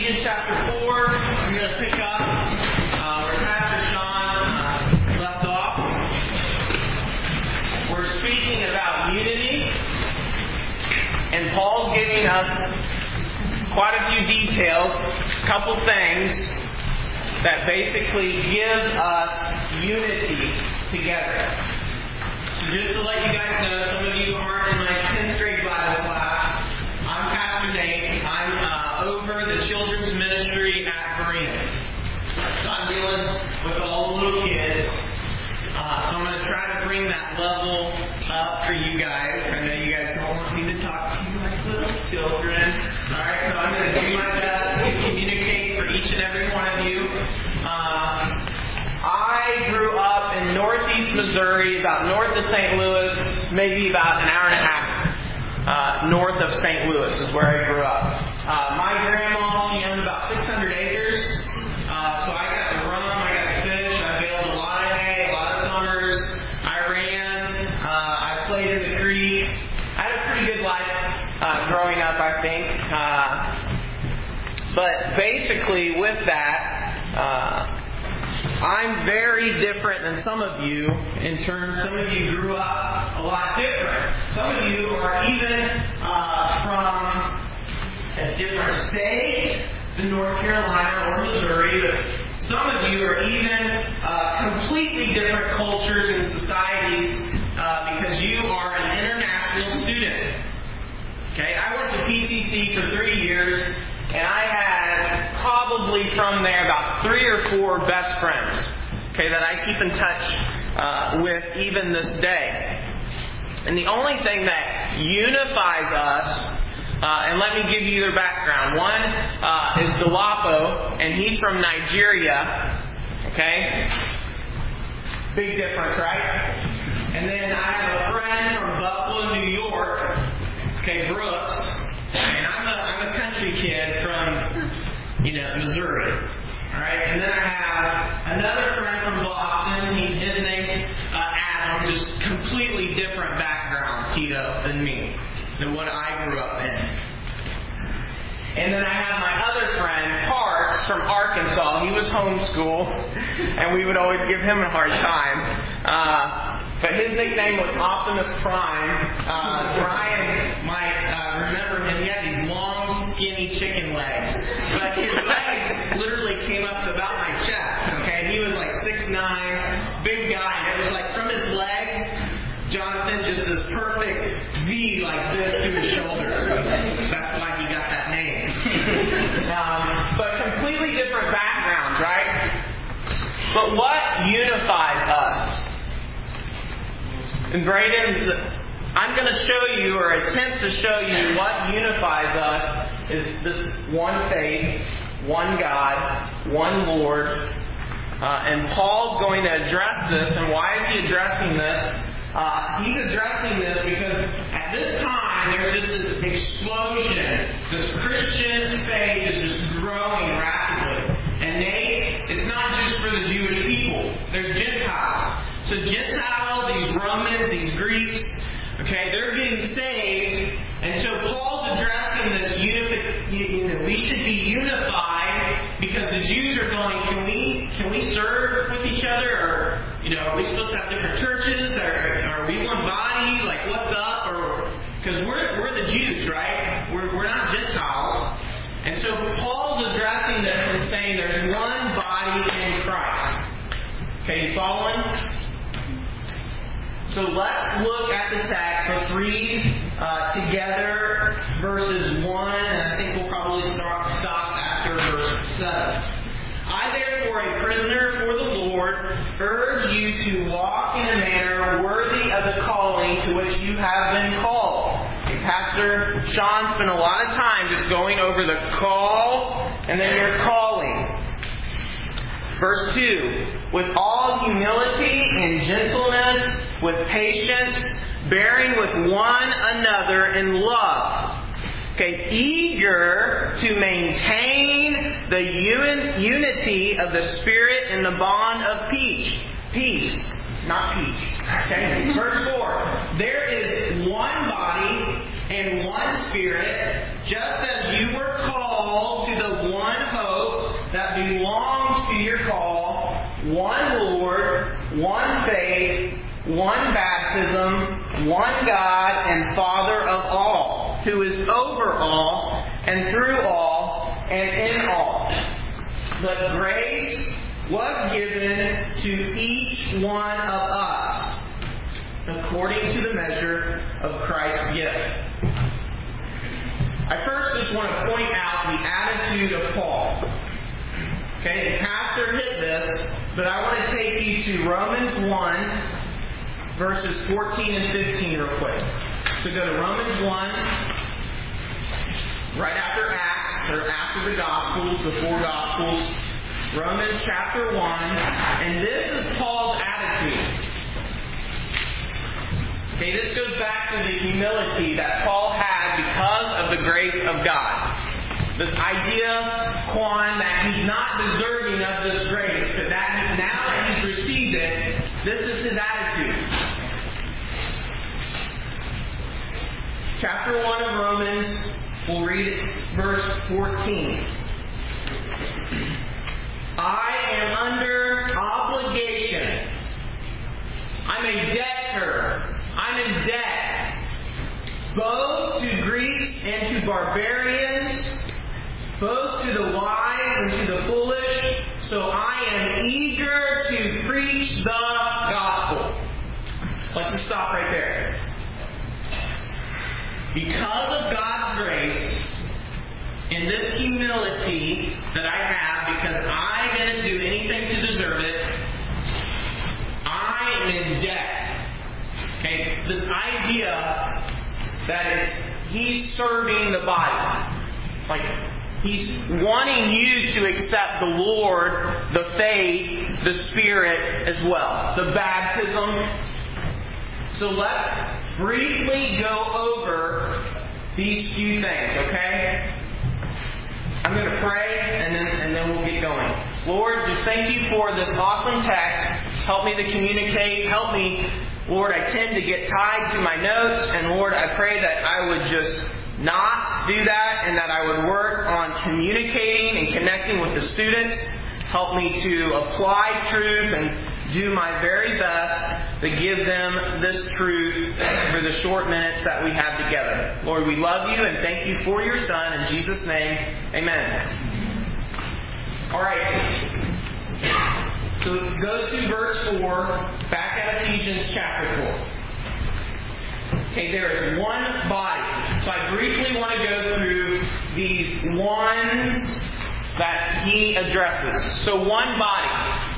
Ephesians chapter 4. I'm going to pick up where Pastor Sean left off. We're speaking about unity, and Paul's giving us quite a few details, a couple things that basically gives us unity together. So just to let you guys know, some of you aren't in my 10th grade Bible class. I'm Pastor Nate. I'm over the children's ministry at Bereans. So I'm dealing with all the little kids. So I'm going to try to bring that level up for you guys. I know you guys don't want me to talk to you like little children. Alright, so I'm going to do my best to communicate for each and every one of you. I grew up in northeast Missouri, about north of St. Louis, maybe about an hour and a half north of St. Louis is where I grew up. My grandma, she owned about 600 acres, so I got to run, I got to fish, I baled a lot of hay, a lot of summers, I ran, I played in the creek. I had a pretty good life growing up, I think. But basically with that, I'm very different than some of you in terms, some of you grew up a lot different. Some of you are even from a different state than North Carolina or Missouri. But some of you are even completely different cultures and societies because you are an international student. Okay, I went to PCC for 3 years. And I had probably from there about 3 or 4 best friends, okay, that I keep in touch with even this day. And the only thing that unifies us, and let me give you their background. One is Dolapo, and he's from Nigeria, okay? Big difference, right? And then I have a friend from Buffalo, New York, okay, Brooks. And I'm a country kid from, Missouri. Alright? And then I have another friend from Boston. His name's Adam. Just completely different background, Tito, than me. Than what I grew up in. And then I have my other friend, Parks, from Arkansas. He was homeschooled. And we would always give him a hard time. But his nickname was Optimus Prime. Brian might remember him. He had these long, skinny chicken legs. But his legs literally came up to about my chest. Okay, he was like 6'9", big guy. And it was like from his legs, Jonathan just this perfect V like this to his shoulders. That's why he got that name. But completely different backgrounds, right? But what unifies us? And Braden, I'm going to show you, or attempt to show you, what unifies us is this one faith, one God, one Lord. And Paul's going to address this. And why is he addressing this? He's addressing this because at this time there's just this explosion. This Christian faith is just growing rapidly. And it's not just for the Jewish people. There's Gentiles. So Gentiles, these Romans, these Greeks, okay, they're getting saved. And so Paul's addressing this we should be unified because the Jews are going, can we serve with each other? Or, are we supposed to have different churches? Are we one body? Like, what's up? Or because we're the Jews, right? We're not Gentiles. And so Paul's addressing this and saying there's one body in Christ. Okay, you following? So let's look at the text. Let's read together verses 1, and I think we'll probably stop after verse 7. I therefore, a prisoner for the Lord, urge you to walk in a manner worthy of the calling to which you have been called. And Pastor Sean spent a lot of time just going over the call and then your calling. Verse 2, with all humility and gentleness, with patience, bearing with one another in love. Okay, eager to maintain the unity of the Spirit in the bond of peace. Peace, not peach. Okay, verse 4, there is one body and one Spirit, just as you were called to the one one Lord, one faith, one baptism, one God and Father of all, who is over all and through all and in all. But grace was given to each one of us according to the measure of Christ's gift. I first just want to point out the attitude of Paul. Okay, the pastor hit this, but I want to take you to Romans 1, verses 14 and 15 real quick. So go to Romans 1, right after Acts, or after the Gospels, the four Gospels. Romans chapter 1, and this is Paul's attitude. Okay, this goes back to the humility that Paul had because of the grace of God. This idea, Quan, that he's not deserving of this grace, but that now that he's received it, this is his attitude. Chapter 1 of Romans, we'll read verse 14. I am under obligation. I'm a debtor. I'm in debt, both to Greeks and to barbarians, both to the wise and to the foolish, so I am eager to preach the gospel. Let's just stop right there. Because of God's grace, in this humility that I have, because I didn't do anything to deserve it, I am in debt. Okay, this idea that he's serving the body. Like, he's wanting you to accept the Lord, the faith, the Spirit as well. The baptism. So let's briefly go over these few things, okay? I'm going to pray and then we'll get going. Lord, just thank you for this awesome text. Help me to communicate. Help me, Lord, I tend to get tied to my notes, and Lord, I pray that I would just not do that and that I would work on communicating and connecting with the students. Help me to apply truth and do my very best to give them this truth for the short minutes that we have together. Lord, we love you and thank you for your Son. In Jesus' name, amen. All right. So go to verse 4, back at Ephesians chapter 4. Okay, there is one body. So I briefly want to go through these ones that he addresses. So one body.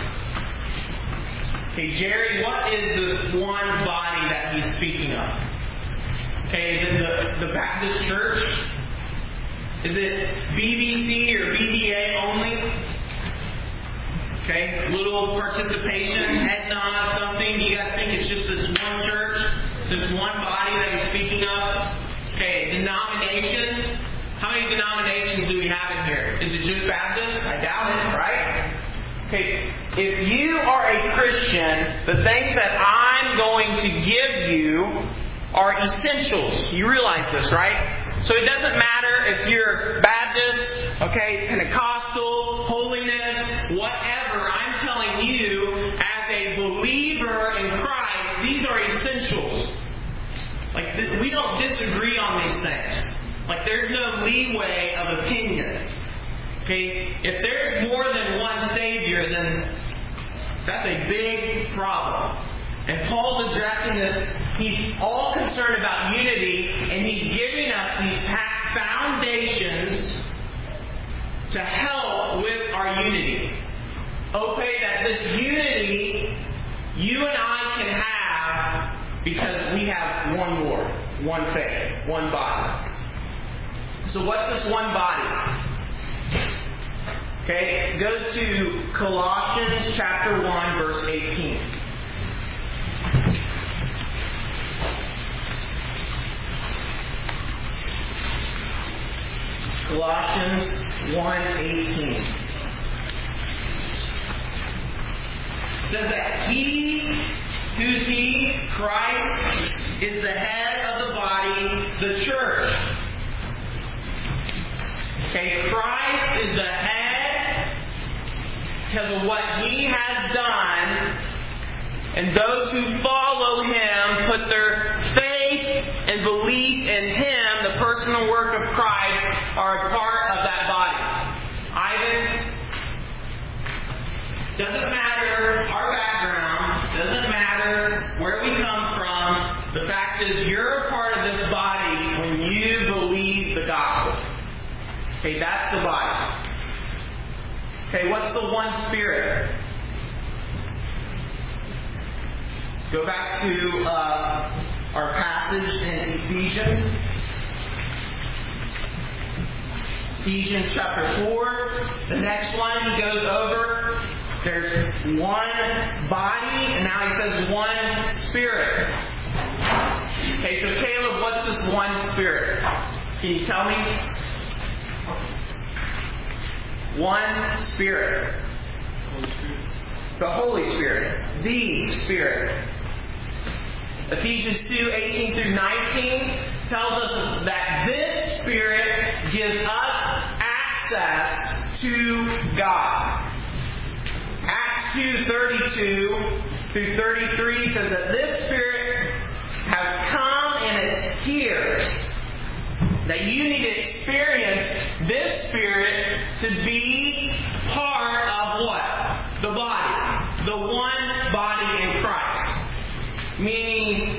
Okay, Jerry, what is this one body that he's speaking of? Okay, is it the Baptist Church? Is it BBC or BBA only? Okay, little participation, head nod, something. Do you guys think it's just this one church, this one body that he's speaking of? Okay, denomination. How many denominations do we have in here? Is it just Baptist? I doubt it, right? Okay, if you are a Christian, the things that I'm going to give you are essentials. You realize this, right? So it doesn't matter if you're Baptist, okay, Pentecostal, holiness, whatever. I'm telling you, as a believer in Christ, these are essentials. Like, we don't disagree on these things. Like, there's no leeway of opinion. Okay, if there's more than one Savior, then that's a big problem. And Paul's addressing this. He's all concerned about unity, and he's giving us these foundations to help with our unity. Okay, that this unity you and I can have because we have one Lord, one faith, one body. So what's this one body? Okay, go to Colossians chapter 1, verse 18. Colossians 1:18. Says that who's he? Christ is the head of the body, the church. Okay, Christ is the head because of what He has done. And those who follow Him put their faith and belief in Him, the personal work of Christ, are a part of that body. Ivan, doesn't matter our background, doesn't matter where we come from. The fact is, you're a part of this body when you believe the gospel. Okay, that's the body. Okay, what's the one Spirit? Go back to our passage in Ephesians. Ephesians chapter 4. The next one he goes over. There's one body, and now he says one Spirit. Okay, so Caleb, what's this one Spirit? Can you tell me? One Spirit. The Holy Spirit. The Spirit. Ephesians 2:18 through 19 tells us that this Spirit gives us access to God. Acts 2:32 through 33 says that this Spirit has come and it's here. That you need to experience this Spirit to be part of what? The body. The one body in Christ. Meaning,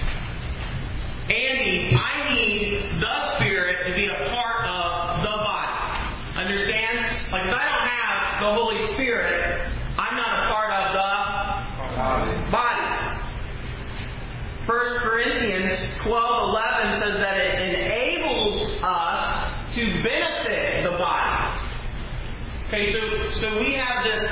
Andy, I need the Spirit to be a part of the body. Understand? Like if I don't have the Holy Spirit, I'm not a part of the body. 1 Corinthians 12:11 says that it enables us to benefit the body. Okay, so we have this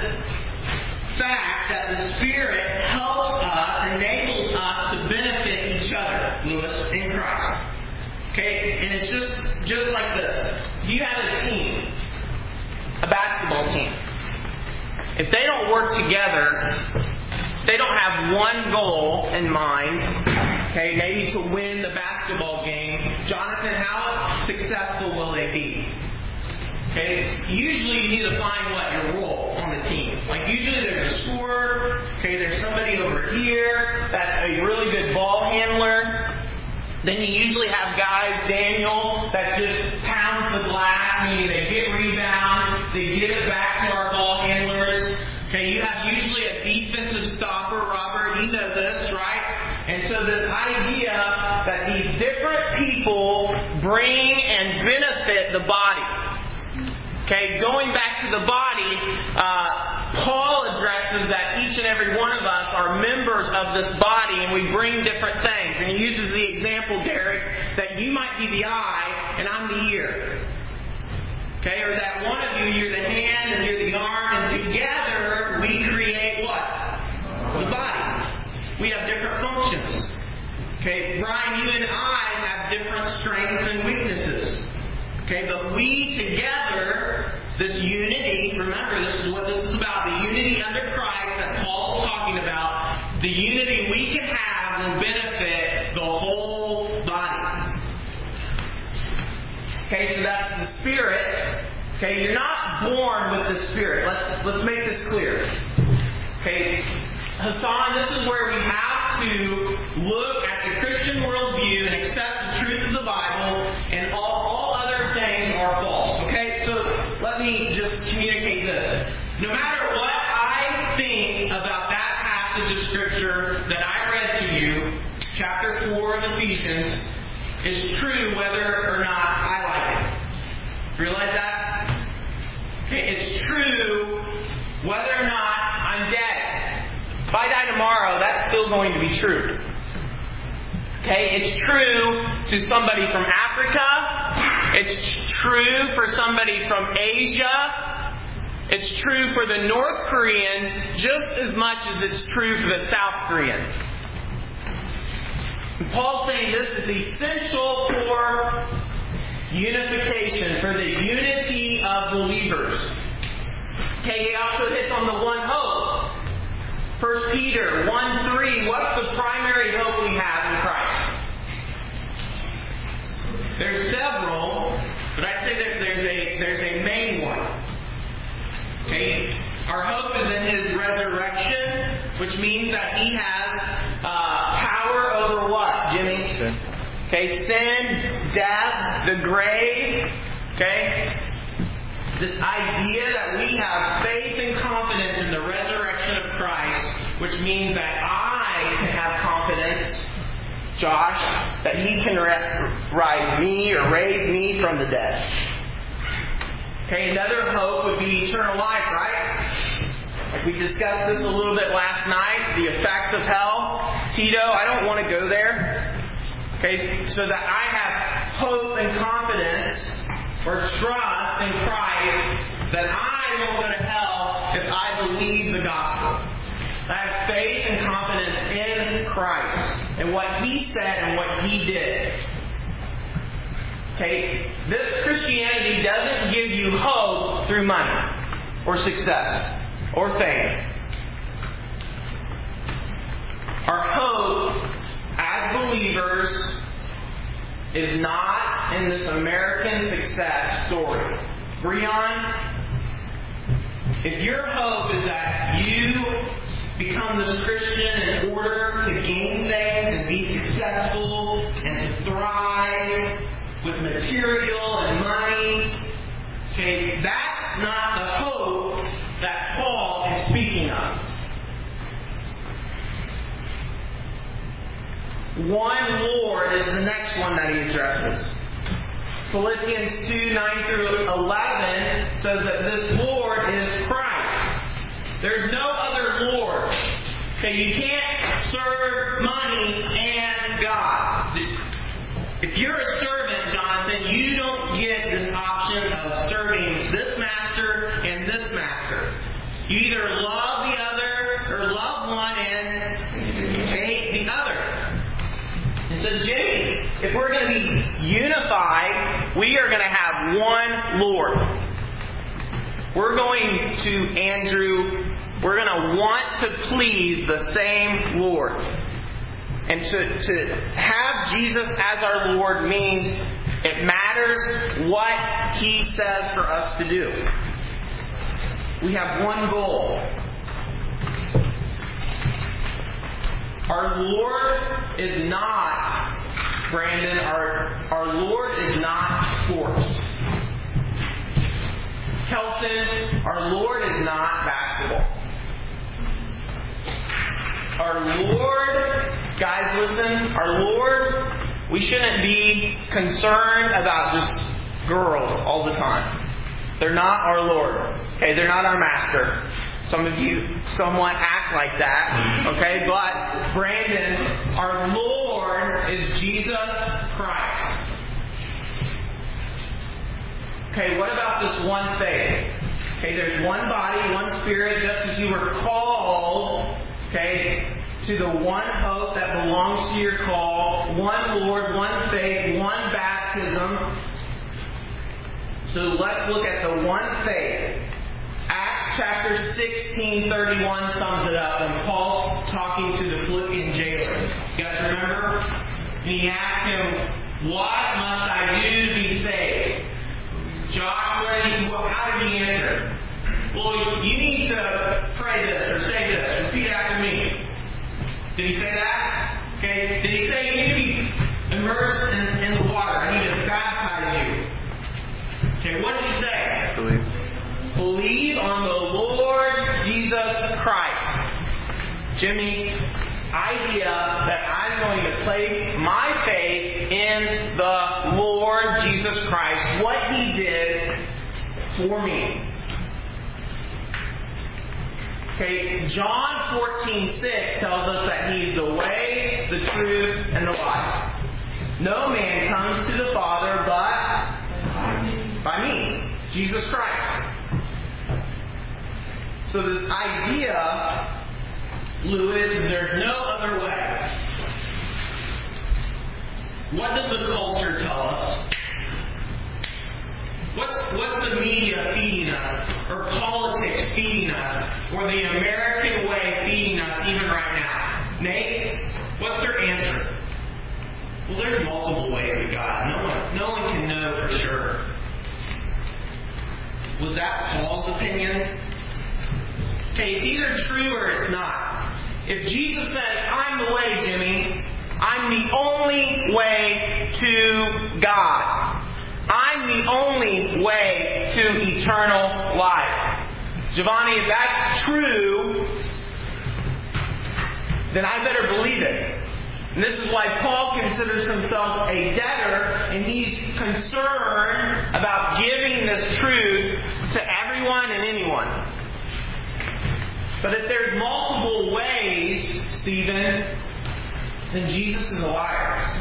fact that the Spirit helps us, enables us to benefit each other, Lewis, in Christ. Okay, and it's just like this. You have a team, a basketball team. If they don't work together, they don't have one goal in mind, okay, maybe to win the basketball game. Jonathan, how successful will they be? Okay, usually you need to find what your role on the team. Like usually there's a scorer. Okay, there's somebody over here that's a really good ball handler. Then you usually have guys, Daniel, that just pounds the glass, meaning they get rebounds, they give it back to our ball handlers. Okay, you have usually a defensive stopper, Robert. You know this, right? And so this idea that these different people bring and benefit the body. Okay, going back to the body, Paul addresses that each and every one of us are members of this body and we bring different things. And he uses the example, Derek, that you might be the eye and I'm the ear. Okay, or that one of you, you're the hand and you're the arm, and together we create what? The body. We have different functions. Okay, Brian, you and I have different strengths and weaknesses. Okay, but we together, this unity, remember this is what this is about, the unity under Christ that Paul's talking about, the unity we can have will benefit the whole body. Okay, so that's the Spirit. Okay, you're not born with the Spirit. Let's make this clear. Okay, Hassan, this is where we have to look at the Christian worldview and accept the truth of the Bible, and all other things are false. Okay, so let me just communicate this. No matter what I think about that passage of Scripture that I read to you, chapter 4 of Ephesians, is true whether or not I like it. Realize that? Okay, it's true whether or not I'm dead. If I die tomorrow, that's still going to be true. Okay, it's true to somebody from Africa. It's true for somebody from Asia. It's true for the North Korean just as much as it's true for the South Korean. And Paul's saying this is essential for unification, for the unity of believers. Okay, he also hits on the one hope. 1 Peter 1:3, what's the primary hope we have in Christ? There's several, but I'd say that there's a main one. Okay? Our which means that He has power over what, Jimmy? Sin. Okay, sin, death, the grave. Okay? This idea that we have faith and confidence in the resurrection of Christ, which means that I can have confidence, Josh, that He can rise me or raise me from the dead. Okay, another hope would be eternal life, right? Like we discussed this a little bit last night, the effects of hell. Tito, I don't want to go there. Okay, so that I have hope and confidence or trust in Christ that I won't go to hell if I believe the gospel. I have faith and confidence in Christ and what He said and what He did. Okay, this Christianity doesn't give you hope through money or success or fame. Our hope as believers is not in this American success story. Breon, if your hope is that you become this Christian in order to gain things and be successful and to thrive with material and money, okay, that's not the hope that Paul is speaking of. One Lord is the next one that he addresses. Philippians 2, 9 through 11 says that this Lord is Christ. There's no other Lord. Okay, you can't serve money and God. If you're a servant, Jonathan, you don't get this option of serving this master and this master. You either love the other or love one and hate the other. And so, Jimmy, if we're going to be unified, we are going to have one Lord. We're going to, Andrew, we're going to want to please the same Lord. And to have Jesus as our Lord means it matters what He says for us to do. We have one goal. Our Lord is not, Brandon, our Lord is not sports. Kelton, our Lord is not basketball. Our Lord, guys listen, our Lord, we shouldn't be concerned about just girls all the time. They're not our Lord. Okay, they're not our master. Some of you somewhat act like that. Okay, but Brandon, our Lord is Jesus Christ. Okay, what about this one faith? Okay, there's one body, one spirit, just as you were called, okay, to the one hope that belongs to your call, one Lord, one faith, one baptism. So let's look at the one faith. Acts chapter 16:31 sums it up, and Paul's talking to the Philippian jailer. You guys remember? And he asked him, "What must I do to be saved?" Josh, how did he answer? "Well, you need to pray this or say this. Repeat after me." Did he say that? Okay. Did he say you need to be immersed in the water? I need to baptize you. Okay. What did he say? Believe on the Lord Jesus Christ. Jimmy, idea that I'm going to place my faith in the Lord Jesus Christ, what He did for me. Okay, John 14:6 tells us that He's the way, the truth, and the life. No man comes to the Father but by me, Jesus Christ. So this idea, Lewis, there's no other way. What does the culture tell us? What's the media feeding us? Or politics feeding us? Or the American way feeding us even right now? Nate, what's their answer? Well, there's multiple ways to God. No one can know for sure. Was that Paul's opinion? Okay, it's either true or it's not. If Jesus says, I'm the way, Jimmy, I'm the only way to God. I'm the only way to eternal life. Giovanni, if that's true, then I better believe it. And this is why Paul considers himself a debtor, and he's concerned about giving this truth to everyone and anyone. But if there's multiple ways, Stephen, then Jesus is a liar.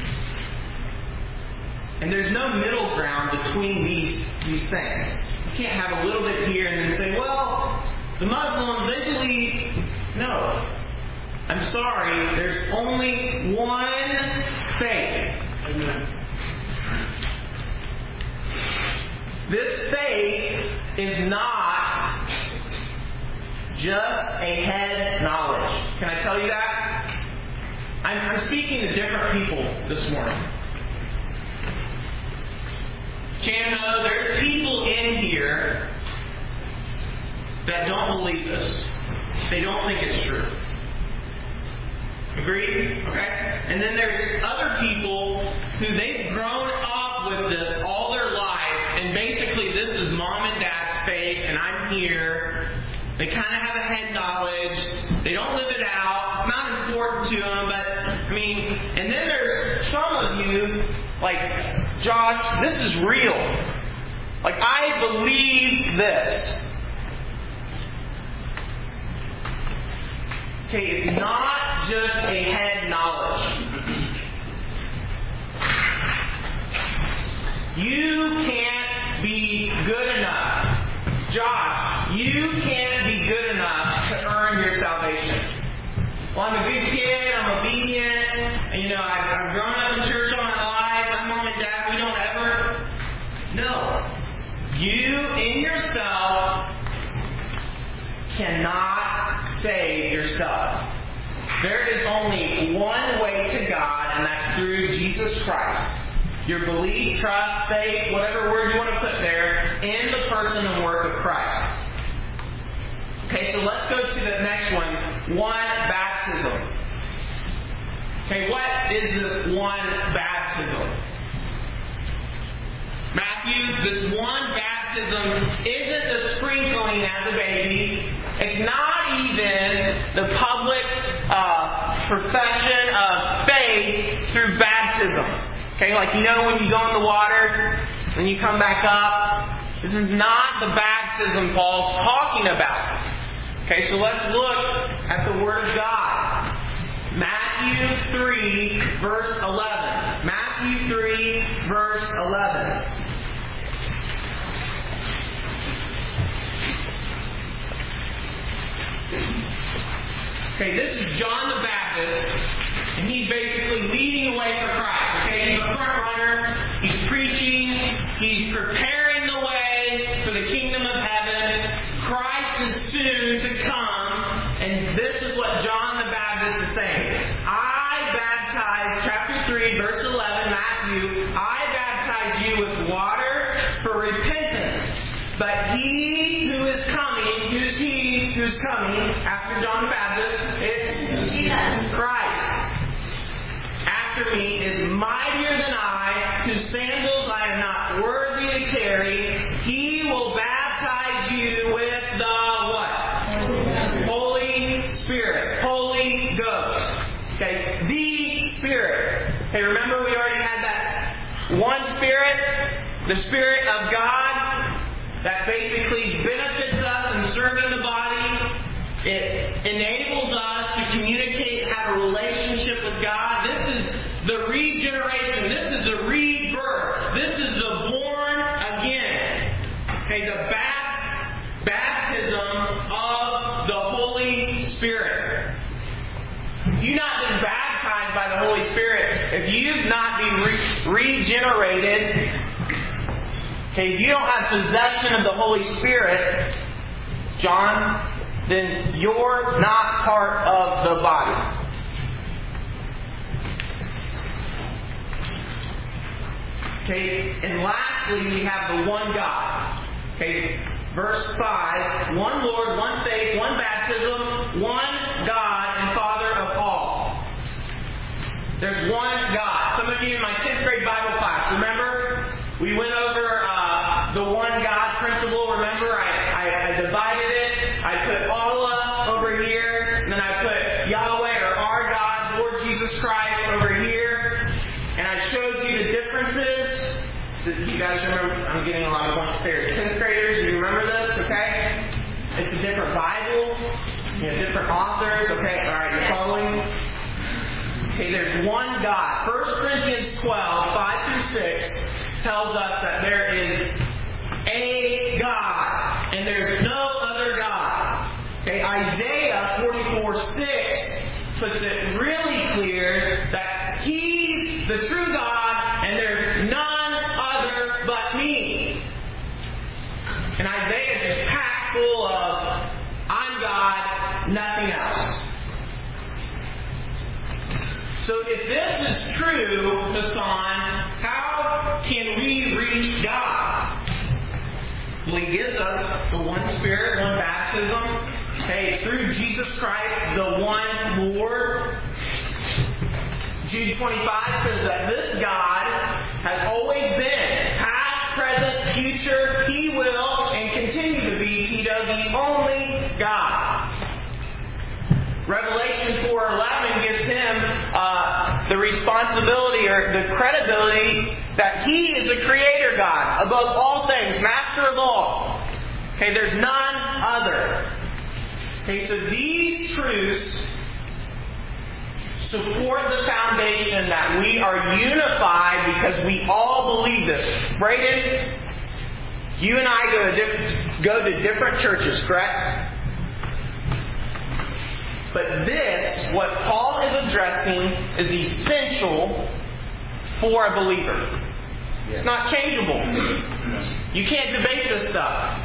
And there's no middle ground between these things. You can't have a little bit here and then say, well, the Muslims, they believe. No. I'm sorry, there's only one faith. Amen. This faith is not just a head knowledge. Can I tell you that? I'm speaking to different people this morning. Chano, there's people in here that don't believe this. They don't think it's true. Agreed? Okay? And then there's other people who they've grown up with this all their life, and basically this is mom and dad's faith, and I'm here. They kind of have a head knowledge. They don't live it out. It's not important to them, but, and then there's some of you, like, Josh, this is real. Like, I believe this. Okay, it's not just a head knowledge. You can't be good enough. Josh, you can't be good enough to earn your salvation. Well, I'm a good kid, I'm obedient, and I've grown up in church all my life, my mom and dad, we don't ever. No. You in yourself cannot save yourself. There is only one way to God, and that's through Jesus Christ. Your belief, trust, faith, whatever word you want to put there, in the person and work of Christ. Okay, so let's go to the next one. One baptism. Okay, what is this one baptism? Matthew, this one baptism isn't the sprinkling as a baby. It's not even the public profession of faith through baptism. Okay, like when you go in the water and you come back up. This is not the baptism Paul's talking about. Okay, so let's look at the Word of God. Matthew 3, verse 11. Matthew 3, verse 11. Okay, this is John the Baptist, and he's basically leading the way for Christ. Okay, he's a front runner. He's preaching. He's preparing the way for the kingdom of heaven. Christ is soon to come, and this is what John the Baptist is saying. I baptize, chapter 3, verse 11, Matthew, I baptize you with water for repentance. But he who is coming, who's he who's coming after John the Baptist? It's Jesus Christ. After me is mightier than I, whose sandals I am not worthy to carry. He will baptize you with the what? Holy Spirit. Holy Ghost. Okay, the Spirit. Okay, remember we already had that one Spirit, the Spirit of God, that basically benefits us in serving the body. It enables us to communicate, have a relationship with God. This is the regeneration. This is the rebirth. This is the born again. Okay, the baptism of the Holy Spirit. If you've not been baptized by the Holy Spirit, if you've not been regenerated, okay, if you don't have possession of the Holy Spirit, John, then you're not part of the body. Okay, and lastly, we have the one God. Okay, verse 5, one Lord, one faith, one baptism, one God and Father of all. There's one God. Some of you in my 10th grade Bible class, remember? We went over the one God principle. Remember, I divided it. I put Allah over here, and then I put Yahweh or our God, Lord Jesus Christ over here. And I showed you the differences. Do you guys remember? I'm getting a lot of blank stares. 10th graders, do you remember this? Okay? It's a different Bible. Different authors. Okay? Alright, you're following? Okay, there's one God. 1 Corinthians 12, 5 through 6 tells us that there is a God, and there's no other God. Okay, Isaiah 44:6 puts it really clear that He's the true God, and there's none other but me. And Isaiah is just packed full of, I'm God, nothing else. So if this is true, Hassan, how can we reach God? Well, He gives us the one Spirit, one baptism. Hey, through Jesus Christ, the one Lord. Jude 25 says that this God has always been, past, present, future, He will, and continue to be, Tito, the only God. Revelation 4:11 gives Him the responsibility or the credibility that He is the Creator God above all things, Master of all. Okay, there's none other. Okay, so these truths support the foundation that we are unified because we all believe this. Braden, you and I go to different churches, correct? But this, what Paul is addressing, is essential for a believer. It's not changeable. You can't debate this stuff.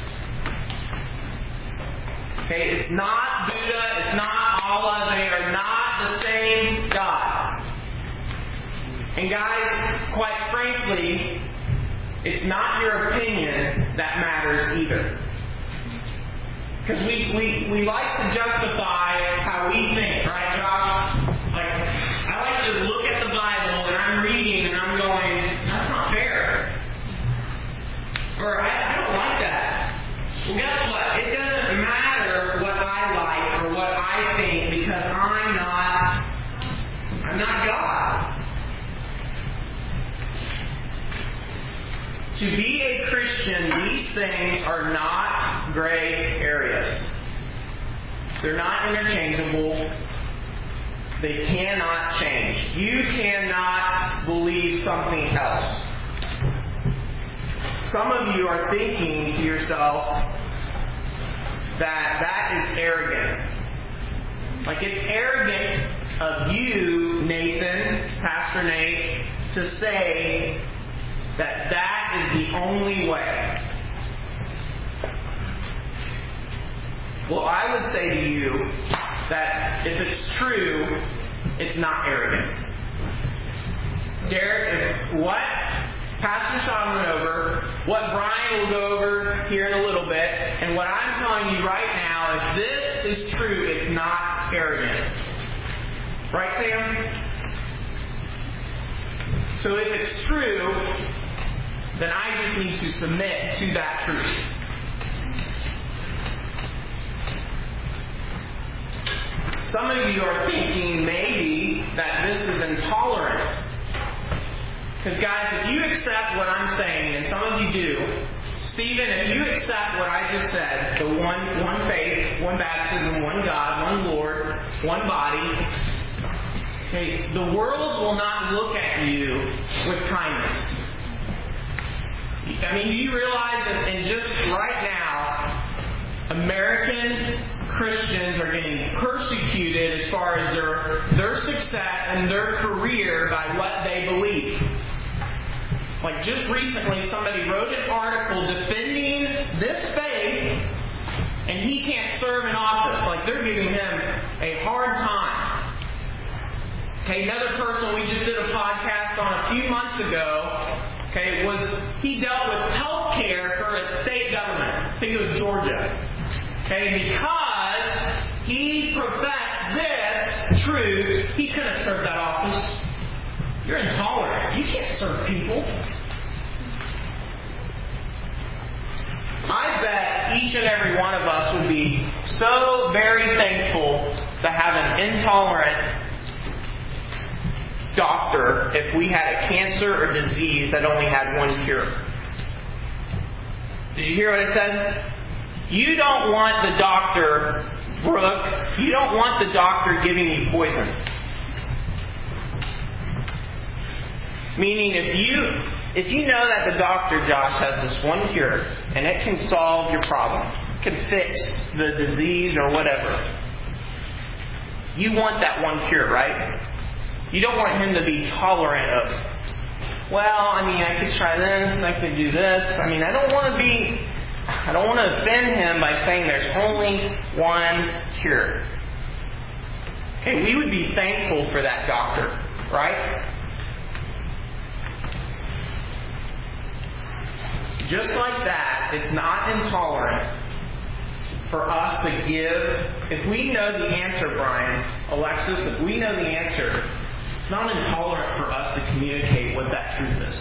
Okay, it's not Buddha, it's not Allah, they are not the same God. And guys, quite frankly, it's not your opinion that matters either. Because we like to justify how we think, right, Josh? Like, I like to look at the Bible and I'm reading and I'm going, that's not fair. Or, I don't like that. Well, guess what? It doesn't matter what I like or what I think because I'm not God. To be a Christian, these things are not gray areas. They're not interchangeable. They cannot change. You cannot believe something else. Some of you are thinking to yourself that is arrogant. Like it's arrogant of you, Nathan, Pastor Nate, to say that is the only way. Well, I would say to you that if it's true, it's not arrogant. Derek, what Pastor Sean went over, what Brian will go over here in a little bit, and what I'm telling you right now, if this is true, it's not arrogant. Right, Sam? So if it's true, then I just need to submit to that truth. Some of you are thinking maybe that this is intolerant. Because guys, if you accept what I'm saying, and some of you do, Stephen, if you accept what I just said, the one faith, one baptism, one God, one Lord, one body, okay, the world will not look at you with kindness. I mean, do you realize that in just right now, American Christians are getting persecuted as far as their success and their career by what they believe? Like just recently, somebody wrote an article defending this faith, and he can't serve in office. Like they're giving him a hard time. Okay, another person we just did a podcast on a few months ago. Okay, he dealt with health care for a state government. I think it was Georgia. Okay, because he professed this truth, he couldn't serve that office. You're intolerant. You can't serve people. I bet each and every one of us would be so very thankful to have an intolerant doctor if we had a cancer or disease that only had one cure. Did you hear what I said? You don't want the doctor, Brooke, you don't want the doctor giving you poison. Meaning if you know that the doctor, Josh, has this one cure and it can solve your problem, can fix the disease or whatever, you want that one cure, right? You don't want him to be tolerant of, I could try this and I could do this. I don't want to offend him by saying there's only one cure. Okay, we would be thankful for that doctor, right? Just like that, it's not intolerant for us to give. If we know the answer, Brian, Alexis, if we know the answer, it's not intolerant for us to communicate what that truth is.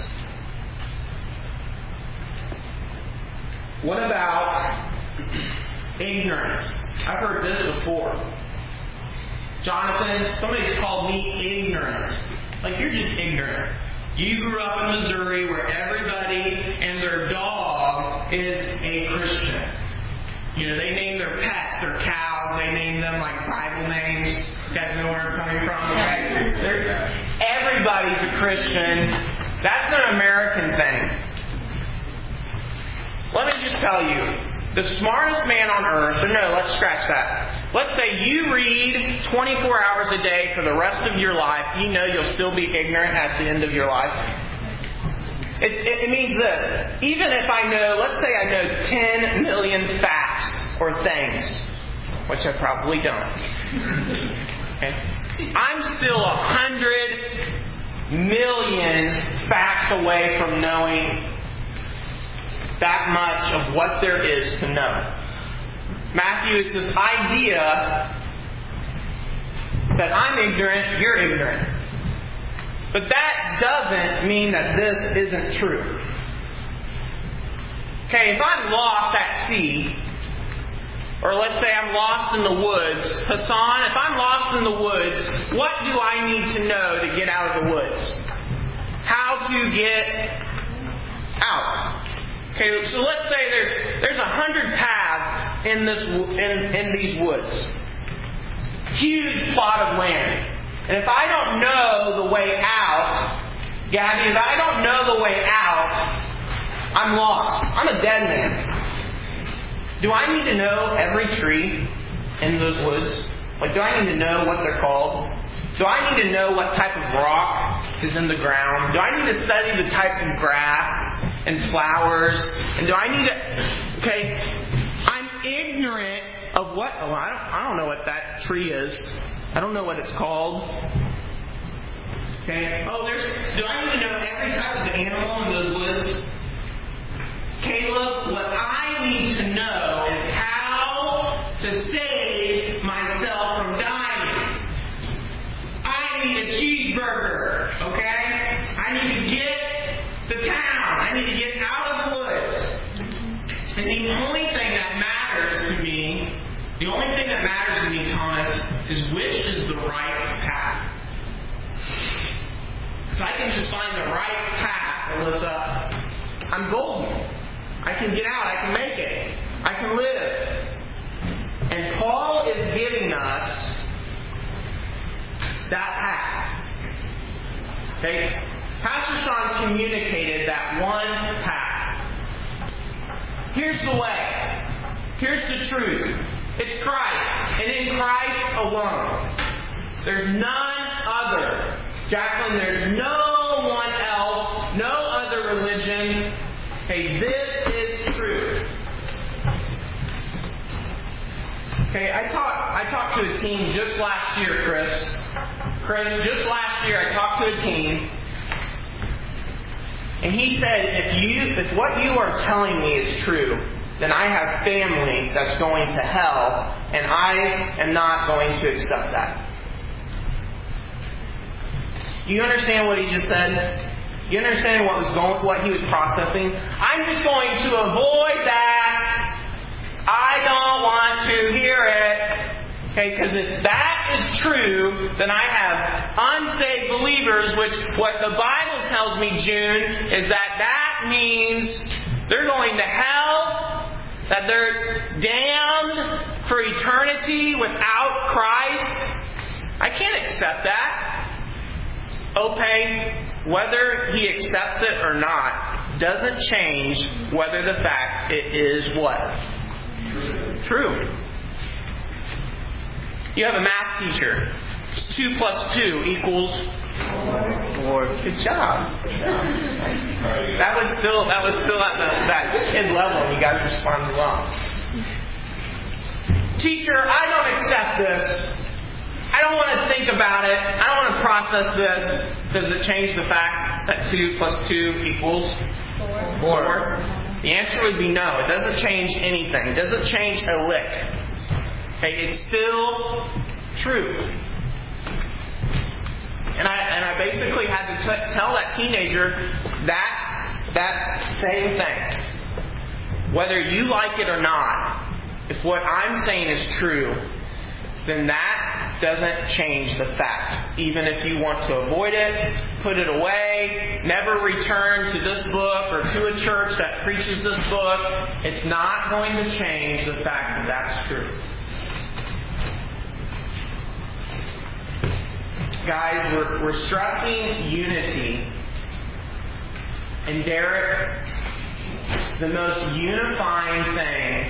What about ignorance? I've heard this before. Jonathan, somebody's called me ignorant. Like, you're just ignorant. You grew up in Missouri where everybody and their dog is a Christian. They name their pets, their cows, they name them like Bible names. You guys know where I'm coming from, right? Everybody's a Christian. That's an American thing. Let me just tell you, the smartest man on earth, let's scratch that. Let's say you read 24 hours a day for the rest of your life. You know you'll still be ignorant at the end of your life. It means this. Even if let's say I know 10 million facts or things, which I probably don't. Okay? I'm still 100 million facts away from knowing that much of what there is to know. Matthew, it's this idea that I'm ignorant, you're ignorant. But that doesn't mean that this isn't true. Okay, if I'm lost at sea, or let's say I'm lost in the woods, Hassan, if I'm lost in the woods, what do I need to know to get out of the woods? How to get out. Okay, so let's say there's 100 paths in these woods. Huge plot of land. And if I don't know the way out, Gabby, if I don't know the way out, I'm lost. I'm a dead man. Do I need to know every tree in those woods? Like, do I need to know what they're called? Do I need to know what type of rock is in the ground? Do I need to study the types of grass and flowers? And do I need to... Okay, I'm ignorant of what... Oh, I don't know what that tree is. I don't know what it's called. Okay. Do I need to know every type of animal in those woods? Caleb, what I need to know is how to save myself from dying. I need a cheeseburger, okay? I need to get to town. I need to get out of the woods. And the only thing that matters to me, Thomas, is which is the right path. If I can just find the right path, Alyssa, I'm golden. I can get out. I can make it. I can live. And Paul is giving us that path. Okay? Pastor Sean communicated that one path. Here's the way. Here's the truth. It's Christ. And in Christ alone. There's none other. Jacqueline, there's no one else, no other religion. Hey, this is true. Okay, I talked to a team just last year, Chris. Just last year I talked to a team. And he said, if what you are telling me is true, then I have family that's going to hell, and I am not going to accept that. You understand what he just said? You understand what he was processing? I'm just going to avoid that. I don't want to hear it. Okay, because if that is true, then I have unsaved believers, which what the Bible tells me, June, is that means they're going to hell, that they're damned for eternity without Christ. I can't accept that. Ope, whether he accepts it or not, doesn't change whether the fact it is what? True. You have a math teacher. 2 + 2 equals 4. Good job. That was still at that kid level. You guys responded well. Teacher, I don't accept this. I don't want to think about it. I don't want to process this. Does it change the fact that 2 + 2 equals 4? The answer would be no. It doesn't change anything. It doesn't change a lick. Okay, it's still true. And I basically had to tell that teenager that same thing. Whether you like it or not, if what I'm saying is true, then that doesn't change the fact. Even if you want to avoid it, put it away, never return to this book or to a church that preaches this book, it's not going to change the fact that that's true. Guys, we're stressing unity. And Derek, the most unifying thing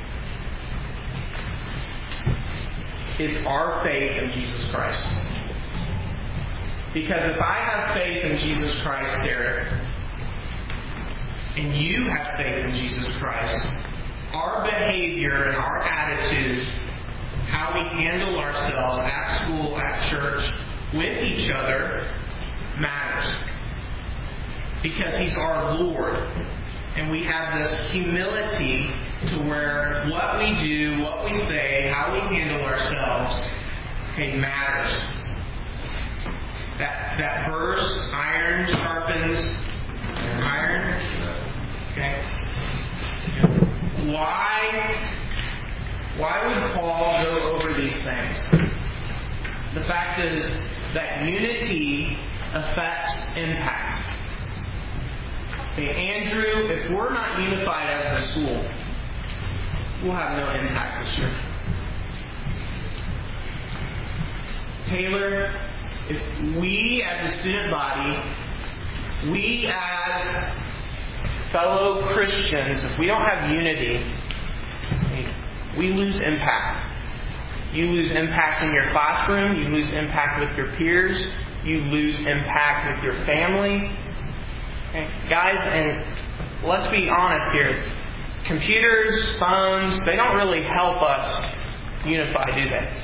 is our faith in Jesus Christ. Because if I have faith in Jesus Christ, Derek, and you have faith in Jesus Christ, our behavior and our attitude, how we handle ourselves at school, at church, with each other, matters. Because He's our Lord. And we have this humility to where what we do, what we say, how we handle ourselves, matters. That verse, iron sharpens iron. Okay. Why would Paul go over these things? The fact is that unity affects impact. Okay, Andrew, if we're not unified as a school, we'll have no impact this year. Taylor, if we as a student body, we as fellow Christians, if we don't have unity, we lose impact. You lose impact in your classroom, you lose impact with your peers, you lose impact with your family. Okay. Guys, and let's be honest here. Computers, phones, they don't really help us unify, do they?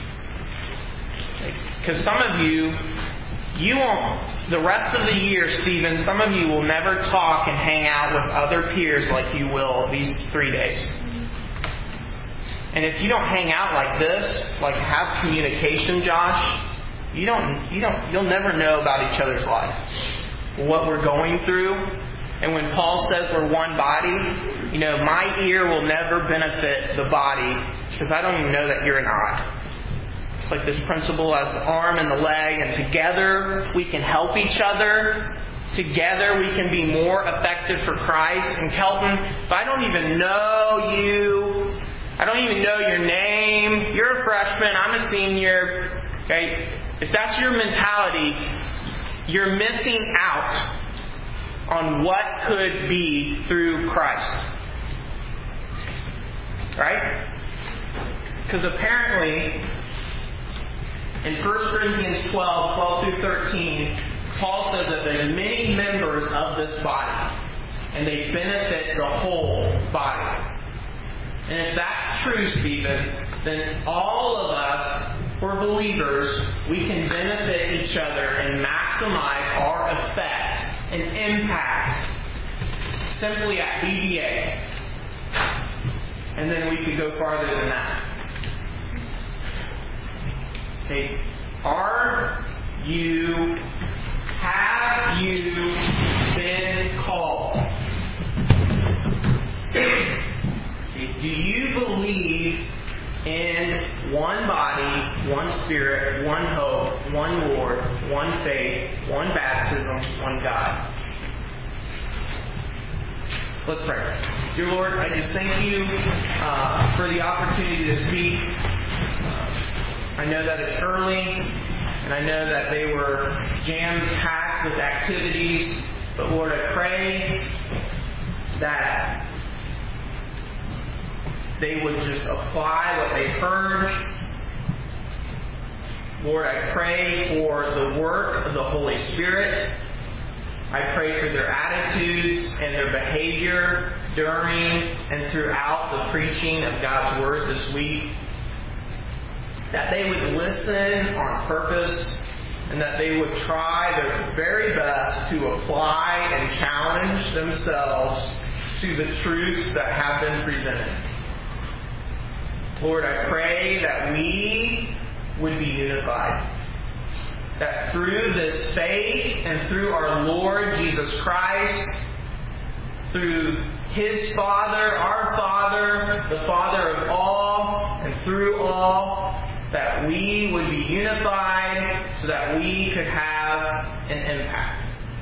Because some of you won't, the rest of the year, Stephen, some of you will never talk and hang out with other peers like you will these 3 days. And if you don't hang out like this, like have communication, Josh, you'll never know about each other's life. What we're going through. And when Paul says we're one body, my ear will never benefit the body because I don't even know that you're an eye. It's like this principle as the arm and the leg, and together we can help each other. Together we can be more effective for Christ. And Kelton, if I don't even know you, I don't even know your name, you're a freshman, I'm a senior, okay? If that's your mentality, you're missing out on what could be through Christ. Right? Because apparently, in 1 Corinthians 12 through 13, Paul says that there's many members of this body, and they benefit the whole body. And if that's true, Stephen, then all of us, for believers, we can benefit each other and maximize our effect an impact simply at BBA. And then we could go farther than that. Okay. Have you been called? Do you believe in one body, one Spirit, one hope, one Lord, one faith, one baptism, one God? Let's pray. Dear Lord, I just thank you for the opportunity to speak. I know that it's early, and I know that they were jam-packed with activities, but Lord, I pray that they would just apply what they heard. Lord, I pray for the work of the Holy Spirit. I pray for their attitudes and their behavior during and throughout the preaching of God's Word this week. That they would listen on purpose and that they would try their very best to apply and challenge themselves to the truths that have been presented. Lord, I pray that we would be unified. That through this faith and through our Lord Jesus Christ, through His Father, our Father, the Father of all, and through all, that we would be unified so that we could have an impact.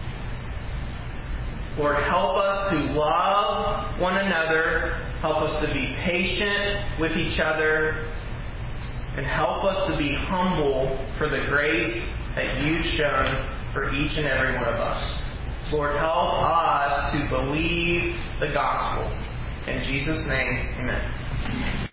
Lord, help us to love one another. Help us to be patient with each other. And help us to be humble for the grace that you've shown for each and every one of us. Lord, help us to believe the gospel. In Jesus' name, amen.